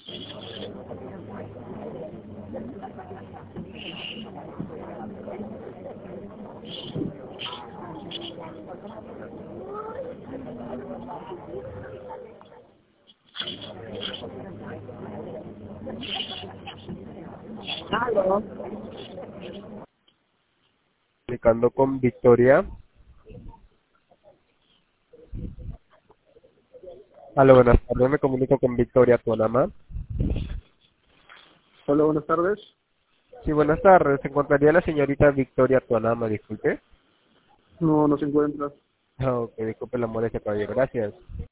Aló. Comunicando con Victoria. Aló, buenas tardes, me comunico con Victoria Tuanama. Hola, buenas tardes. Sí, buenas tardes, se encontraría la señorita Victoria Tuanama, disculpe. No se encuentra. Ok, disculpe la molestia, caballero, gracias.